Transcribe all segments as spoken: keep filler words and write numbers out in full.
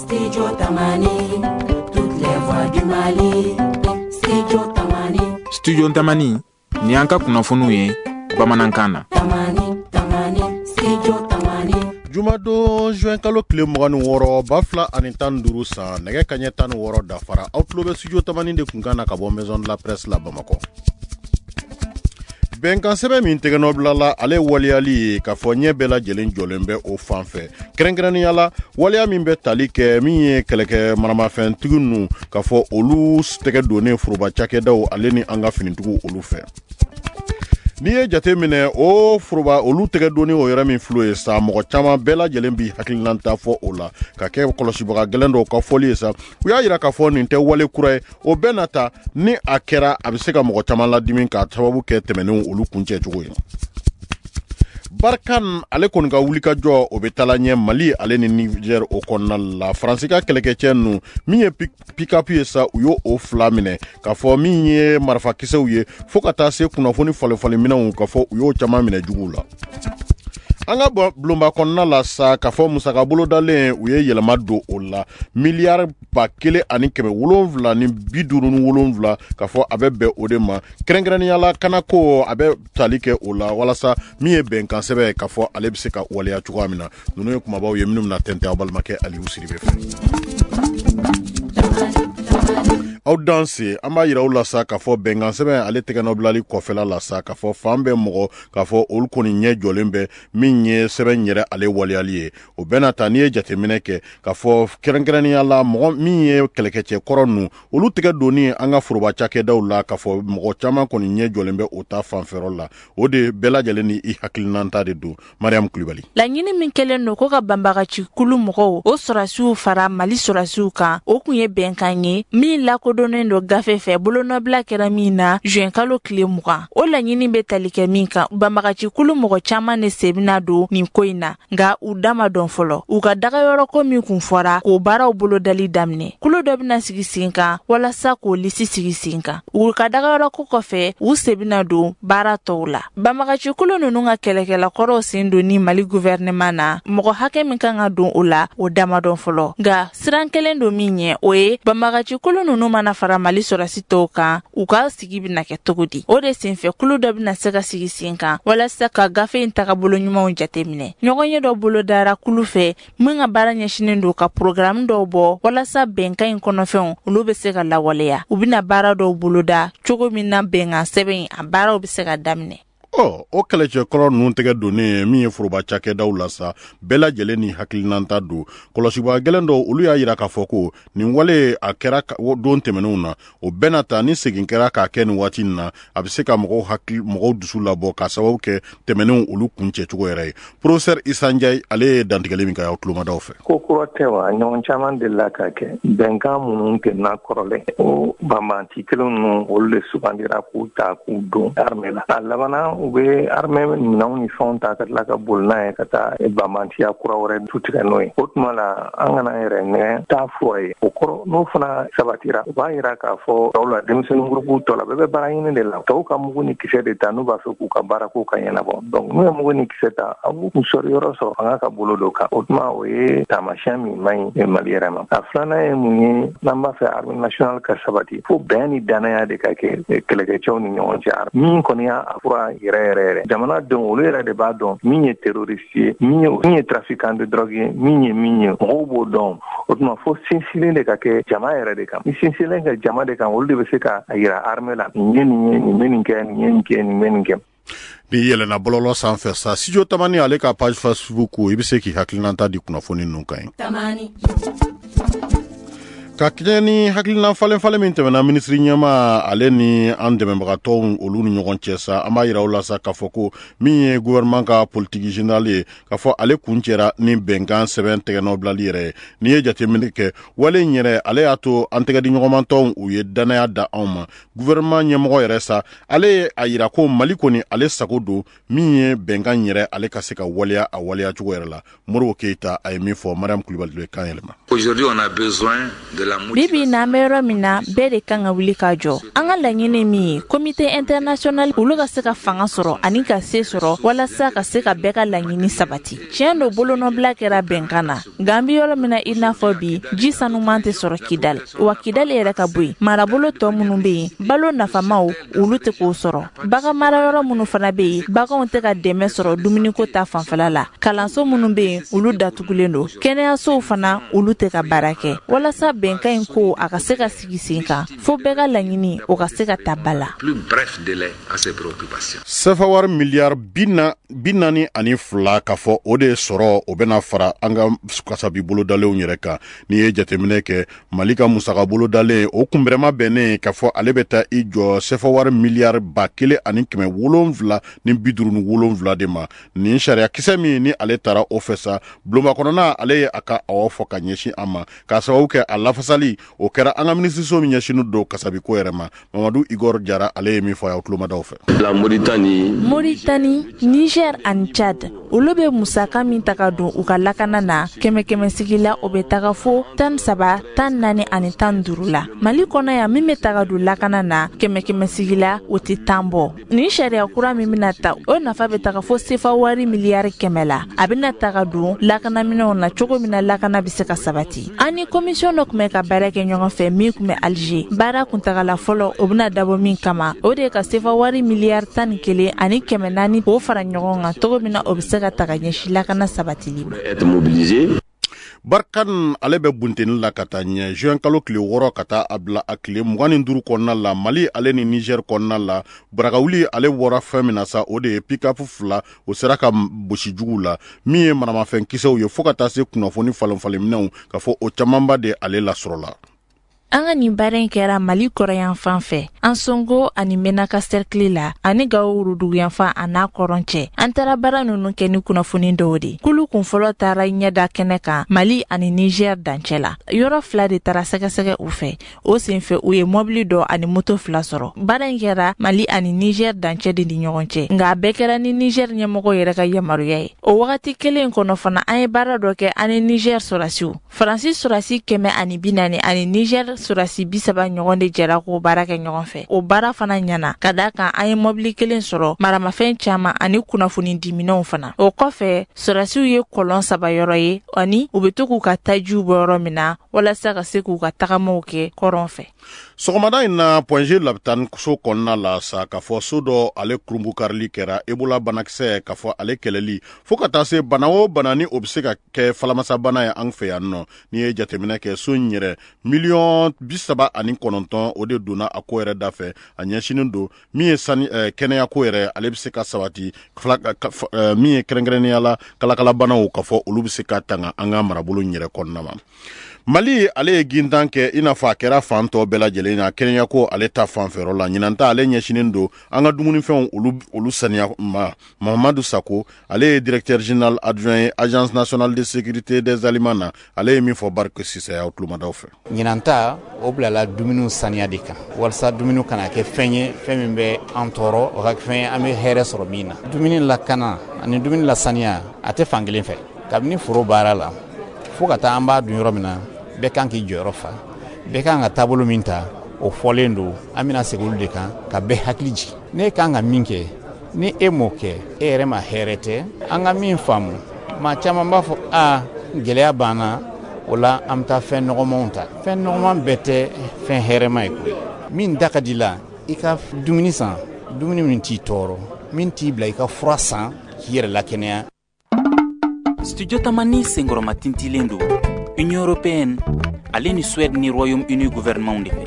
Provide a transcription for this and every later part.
Studio Tamani, toutes les voix du Mali. Studio Tamani. Studio Tamani, ni anka kunafunu ye, Bamanankana. Tamani, Tamani, Studio Tamani. Jumado juin kalo kile mugani woro bafla ani tan duru san nege kanye tan woro dafara outlobe Studio Tamani de kungana ka bo maison de la presse la Bamako. Benkan sebe min tegeno blala ale waliali ka fo nye bela jelen jolembe o fanfe krengrani yala walia min be talike min ye keleke marama fen tugunu ka fo olu tege donné furuba chake daw ale ni anga finintugu olu fe niye jate mine o furuba olu tege donné o yara min flo sa mo chama bela jelen bi hakilanta fo ola ka ke kolosi baga gelendo ka foli sa uya yira ka fo ninte wale kuray o benata ni akera abiseka mo chama la dimin ka sababu ke temenu olu kunche chugo Barkan ale kon ga wulika jo o betalanye Mali ale ni Niger o konna la Fransika keleke chenu miye pick up yesa uyo o flamine ka fo miye marfa kise uye fokata se kuna foni fale fale mina ka fo uyo chama mine jugula anga blomba konna la sa ka fo musaka bolo dalen uye yelema do ola milliard ba kele ani keme wolonvla ni biduru nu wolonvla ka fo abebe odema krengrani yala kanako abe talike ola wala sa miye ben kan sebe ka fo alebse ka waliya chugamina nunu kuma bawo yeminum na tente abalmake ali usiribe fe aw danse amba yira ula sa ka fo bengan sebe ale tegano blali kofela la sa ka fo fambe mo ka fo ol koni nye jolembe minye sebe nyere ale waliali o benata ni jate mineke ka fo kerengrani ala mo minye kelekeche koronu olu tege doni anga furuba chake dawla ka fo mo chama koni nye jolembe o ta fanferola o de bela jeleni i hakilnanta de do Mariam Kulibali la nyini min kelen no ko ka bambaga ci kulu mo o sorasu fara Mali sorasu ka o kunye benkanye mi la donen do gafe fe bolo no bla kera mina juin kalo kile muka o la nyini be talike minka bambaga ci kulu mo chama ne sebina do ni koina nga udama don folo u ka daga yoro ko mi kun fora ko bara o bolo dali damne kulo do bina sigi sinka wala sa ko lisi sigi sinka u ka daga yoro ko kofe u sebina do bara tola bambaga ci kulu no nga kelekela koro sindo ni Mali gouvernement na mo hake minka nga don ola o dama don folo nga sirankelen do minye oe bambaga ci kulu no na fara Mali sorasi toka uka sigi bina ke togodi o de senfe kulu do bina sega sigi sinka wala saka gafe intaka bolo nyuma on jatemine nyogonye do bolo dara kulu fe mwinga bara nyashinen do ka program do bo wala sa benka in kono fe ulu be sega la waleya ubina bara do bolo da chogo minna benga seben abara obi sega damne Oh, o keleche kolo nun tege doni mi furuba chake dawla sa bela jeleni hakilinanta do kolosiba gelendo ulu ya yira ka foko ni wale akera don temenuna o benata ni segin kera ka ken watina abiseka mo hakil mo dusula bo ka sawo ke temenu ulu kunche chugo yere professeur Isanjay ale dantigale mi ka outluma dawfe ko kurotewa nyon chaman de la ka ke benka munun ke na korole o bamanti kelonu olle subandira ku ta ku do armela alabana ube arme minawni fonta katla ka bulna e kata e bamantia kurawre tutika noy otmala angana erene ta foy okoro no fana sabatira baira ka fo dawla demsen grupu tola bebe barayine de la to ka muguni kisede tanu ba so ku ka barako ka yana bon donc no muguni kiseta abu musori roso anga ka bolodo ka otma we tamashami mai e maliera ma aflana e munye namba fe arme national ka sabati fo bani danaya de ka ke kelege chawni nyon jar min konia afura rere jamana don olera de ba don minye terroriste minye minye trafiquant de drogue minye minye robo don otma fo sinsile de ka ke jama era de kam sinsile ga jama de kam olde be se ka ayira arme la ni ni ni meninke ni ni ni meninke ni yelena bololo sanfe sa Studio Tamani ale ka page Facebook ibise ki haklinanta di kuna foni nunkai Tamani kakeni hakilina falen falen min tɛmɛna ministri ɲɛma ale ni an dɛmɛbagatɔw olu ni ɲɔgɔn cɛ sa an b'a yira o la sa k'a fɔ ko min ye gouvernement ka politique générale ye k'a fɔ ale kun cɛra ni bɛnkan sɛbɛn tɛgɛnɔ bilali yɛrɛ n'i ye jateminɛ kɛ wale in yɛrɛ ale y'a to an tɛgɛ di ɲɔgɔnmatɔw u ye danaya da anw ma gouvernement ɲɛmɔgɔ yɛrɛ sa ale ye a yira ko Mali kɔni ale sago don min ye bɛnkan yɛrɛ ale ka se ka waleya a waleya cogo yɛrɛ la Moribo Keita a ye min fɔ Mariam Kulibali kan yɛlɛma. Aujourd'hui on a besoin de bibi na mero mina bere kanga wuli ka jo anga laɲini mi comité international ulu ka se ka fanga sɔrɔ ani ka se sɔrɔ walasa ka se ka bɛɛ ka laɲini sabati tiɲɛ do bolonɔbila kɛra bɛnkan na gambi yɔrɔ mina i n'a fɔ bi ji sanuman tɛ sɔrɔ kidal wa kidal yɛrɛ ka bɔ yen marabolo tɔ minnu bɛ yen balo nafamaw olu tɛ k'o sɔrɔ bagan mara yɔrɔ minnu fana bɛ yen baganw tɛ ka dɛmɛ sɔrɔ dumuniko ta fanfɛla la kalanso minnu bɛ yen olu datugulen do kɛnɛyasow fana olu tɛ ka baara kɛ walasa bɛnkan in ko a ka se ka sigi sen kan fo bɛɛ ka laɲini o ka se ka ta ba la. sefa wari miliyari bi naani ani fila ka fɔ o de sɔrɔ o bɛna fara an ka kasabi bolodalenw yɛrɛ kan n'i ye jateminɛ kɛ mali ka musaka bolodalen o kunbɛrɛma bɛnnen ka fɔ ale bɛ taa i jɔ sefa wari miliyari ba kelen ani kɛmɛ wolonwula ni bi duuru ni wolonwula de ma nin sariya kisɛ min ni ale taara o fɛ sa bulonba kɔnɔna ale ye a ka awɔ fɔ ka ɲɛsin an ma k'a sababu kɛ a lafasali o kɛra an ka minisiriso min ɲɛsinen don kasabiko yɛrɛ ma mamadu igor jara ale ye min fɔ a ye tulomadaw fɛ. La Mauritanie Mauritanie Niger ani Chad olu bɛ musaka min ta ka don u ka lakana na kɛmɛ kɛmɛ sigi la o bɛ taga fo tan saba tan naani ani tan duuru la mali kɔnɔ yan min bɛ taga don lakana na kɛmɛ kɛmɛ sigi la o tɛ tan bɔ nin sariya kura min bɛna ta o nafa bɛ taga fo sefa wari miliyari kɛmɛ la a bɛna taga don lakana minɛnw na cogo min na lakana bɛ se ka sabati an ni komisiyɔn dɔ tun bɛ ka baara kɛ ɲɔgɔn fɛ min tun bɛ Alger baara kuntagala fɔlɔ o bɛna dabɔ min kama o de ye ka sefa wari miliyari tan ni kelen ani kɛmɛ naani k'o fara ɲɔgɔn kan cogo min na o bɛ se ka taga ɲɛsin lakana sabatili ma. barkan ale bɛ bunteni la ka taa ɲɛ juin kalo tile wɔɔrɔ ka taa a bila a tile mugan ni duuru kɔnɔna la mali ale ni niger kɔnɔna la barakawuli ale wɔɔra fɛn min na sa o de ye pick-up fila o sera ka bosi jugu la min ye manamafɛn kisɛw ye fo ka taa se kunnafoni falenfalenminɛw ka fɔ o camanba de ale lasɔrɔ la. An ka nin baara in kɛra Mali kɔrɔyan fan fɛ an songo ani menaka cercle la ani gawo wuruduguyan fan a n'a kɔrɔn cɛ an taara baara ninnu kɛ ni kunnafoni dɔw de kulu kun fɔlɔ taara ɲɛda kɛnɛ kan Mali ani Niger dancɛ la yɔrɔ fila de taara sɛgɛsɛgɛ u fɛ o senfɛ u ye mobili dɔ ani moto fila sɔrɔ baara in kɛra Mali ani Niger dancɛ de ni ɲɔgɔn cɛ nka a bɛɛ kɛra ni Niger ɲɛmɔgɔ yɛrɛ ka yamaruya ye o wagati kelen kɔnɔ fana an ye baara dɔ kɛ ani Niger sɔrasiw Faransi sɔrasi kɛmɛ ani bi naani ani Niger surasi bi saba ɲɔgɔn de jɛra k'o baara kɛ ɲɔgɔn fɛ o baara fana ɲana ka da kan an ye mobili kelen sɔrɔ maramafɛn caman ani kunnafoni diminɛw fana o kɔfɛ surasiw ye kɔlɔn saba yɔrɔ ye ani u bɛ to k'u ka tajiw bɔ yɔrɔ min na walasa ka se k'u ka tagamaw kɛ kɔrɔn fɛ. sɔgɔmada in na Point G labitan so kɔnɔna la sa ka fɔ so dɔ ale kurumbu karili kɛra ebola banakisɛ ka fɔ ale kɛlɛli fo ka taa se bana o bana ni o bɛ se ka kɛ falamasabana ye an fɛ yan nɔ n'i ye jateminɛ kɛ so in yɛrɛ miliyɔn bi saba ani kɔnɔntɔn o de donna a ko yɛrɛ da fɛ a ɲɛsinen don min ye sani eh, kɛnɛya ko yɛrɛ ale bɛ se ka sabati fila, ka, eh, min ye kɛrɛnkɛrɛnnenya la kalakalabanaw ka fɔ olu bɛ se ka tanga an ka marabolo yɛrɛ kɔnɔna ma. Mali ale ye gintan kɛ i n'a fɔ a kɛra fan tɔ bɛɛ lajɛlen na kɛnɛya ko ale ta fanfɛyɔrɔ la ɲinan ta ale ɲɛsinen don an ka dumunifɛnw olu olu saniya ma Mahamadu Sako ale ye directeur général adjoint ye agence nationale de sécurité des aliments na ale ye min fɔ Barke Sise aw tulomadaw fɛ ɲinan ta o bilala dumuniw saniya de kan walasa dumuniw kana kɛ fɛn ye fɛn min bɛ an tɔɔrɔ o ka kɛ fɛn ye an bɛ hɛrɛ sɔrɔ min na dumuni lakana ani dumuni lasaniya a tɛ fan kelen fɛ kabini foro baara la fo ka taa an b'a dun yɔrɔ min na bɛɛ kan k'i jɔyɔrɔ fa bɛɛ kan ka taabolo min ta o fɔlen don an bɛna segin olu de kan ka bɛɛ hakili jigin ne kan ka min kɛ ni e m'o kɛ e yɛrɛ ma hɛrɛ tɛ an ka min faamu maa caman b'a fɔ a gɛlɛya banna o la an bɛ taa fɛn nɔgɔmanw ta fɛn nɔgɔman bɛɛ tɛ fɛn hɛrɛma ye koyi min da ka di la i ka dumuni san dumuni min t'i tɔɔrɔ min t'i bila i ka fura san k'i yɛrɛ lakɛnɛya. Studio Tamani senkɔrɔma tintilen don Union européenne ale ni Suède ni Royaume-Uni gouvernement de fɛ.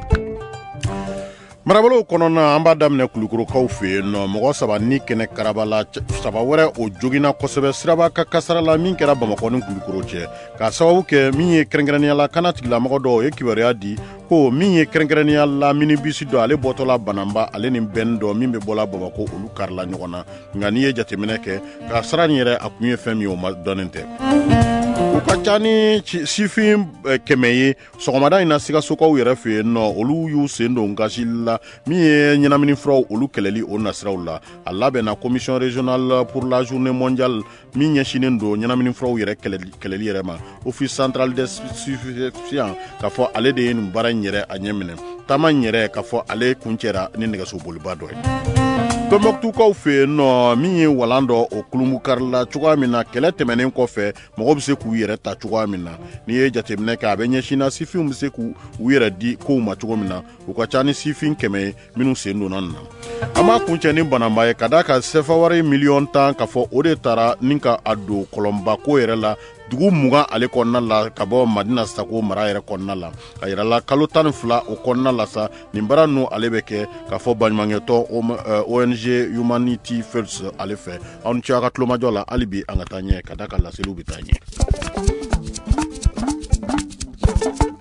Marabolo kɔnɔna an b'a daminɛ Kulukorokaw fɛ yen nɔ mɔgɔ saba ni kɛnɛ karabala saba wɛrɛ o jogina kosɛbɛ siraba ka kasara la min kɛra Bamakɔ ni Kulukoro cɛ k'a sababu kɛ min ye kɛrɛnkɛrɛnnenya la kana tigilamɔgɔ dɔw ye kibaruya di ko min ye kɛrɛnkɛrɛnnenya la minibisi dɔ ale bɔtɔla Banamba ale ni bɛn dɔ min bɛ bɔla Bamakɔ olu karila ɲɔgɔn na nka n'i ye jateminɛ kɛ k'a sara nin yɛrɛ a kun ye fɛn min o ma dɔnnen tɛ. ka ca ni sifin kɛmɛ ye sɔgɔmada in na Sikasokaw yɛrɛ fɛ yen nɔ olu y'u sen don gasili la min ye ɲɛnamini furaw olu kɛlɛli o nasiraw la a labɛnna commission régionale pour la journée mondiale min ɲɛsinen don ɲɛnamini furaw yɛrɛ kɛlɛli yɛrɛ ma office central des stupéfiants k'a fɔ ale de ye nin baara in yɛrɛ a ɲɛ minɛ taama in yɛrɛ k'a fɔ ale kuncɛra ni nɛgɛsoboliba dɔ ye Tombouctoukaw fɛ yen nɔ min ye walan dɔ o kulungu karila cogoya min na kɛlɛ tɛmɛnen kɔfɛ mɔgɔw bɛ se k'u yɛrɛ ta cogoya min na n'i ye jateminɛ kɛ a bɛ ɲɛsin sifinw bɛ se k'u yɛrɛ di kow ma cogo min na u ka ca ni sifin kɛmɛ ye minnu sen donna nin na an b'a kuncɛ ni bananba ye ka d'a kan sefa wari miliyɔn tan k'a fɔ o de taara ni ka a don kɔlɔnba ko yɛrɛ la dugu mugan ale kɔnɔna la ka bɔ Madina Sako mara yɛrɛ kɔnɔna la a yɛrɛ la kalo tan ni fila o kɔnɔna la sa nin baara ninnu ale bɛ kɛ k'a fɔ baɲumankɛtɔn O N G Humanity First ale fɛ aw ni ce a ka tulomajɔ la hali bi an ka taa ɲɛ ka d'a kan laseliw bɛ taa ɲɛ.